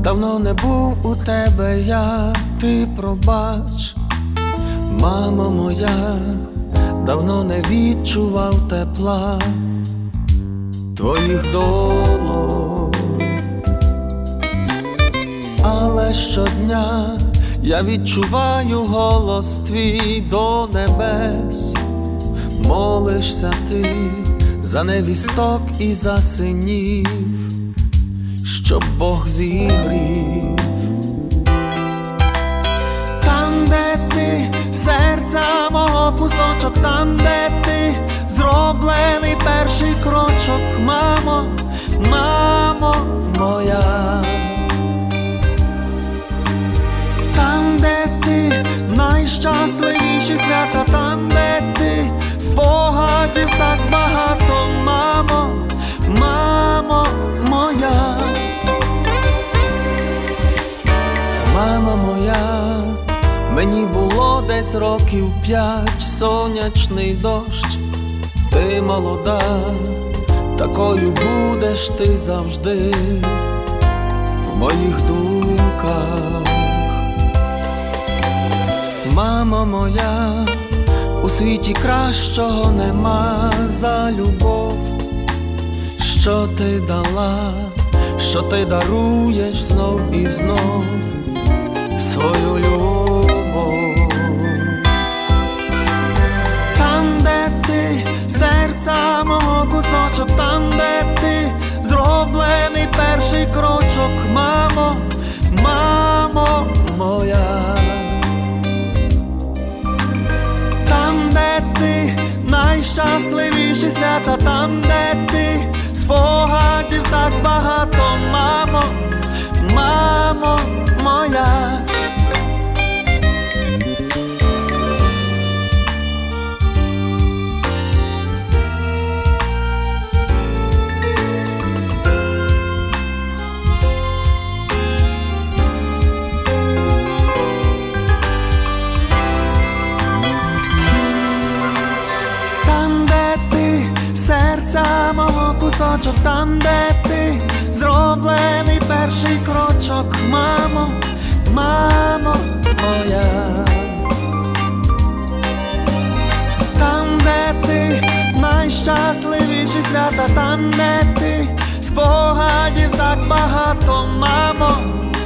Давно не був у тебе я, ти пробач, мамо моя, давно не відчував тепла твоїх долонь. Але щодня я відчуваю голос твій до небес. Молишся ти за невісток і за синів, щоб Бог зігрів. Там, де ти, серця мого кусочок, там, де ти, зроблений перший крочок, мамо, мамо моя. Там, де ти, найщасливіші свята, там, де ти, спогадів так багато, мамо, мамо моя. Мамо моя, мені було десь років 5, сонячний дощ, ти молода, такою будеш ти завжди в моїх думках. Мамо моя, у світі кращого нема за любов, що ти дала, що ти даруєш знов і знов свою любов. Там, де ти, серця мого кусочок, там, де ти, зроблений перший крочок, мамо, мамо моя. Там, де ти, найщасливіші свята, там, де ти, спогадів так багато, мамо, мамо моя. Серця мого кусочок, там, де ти, зроблений перший крочок, мамо, мамо моя. Там, де ти, найщасливіші свята, там, де ти, спогадів так багато, мамо,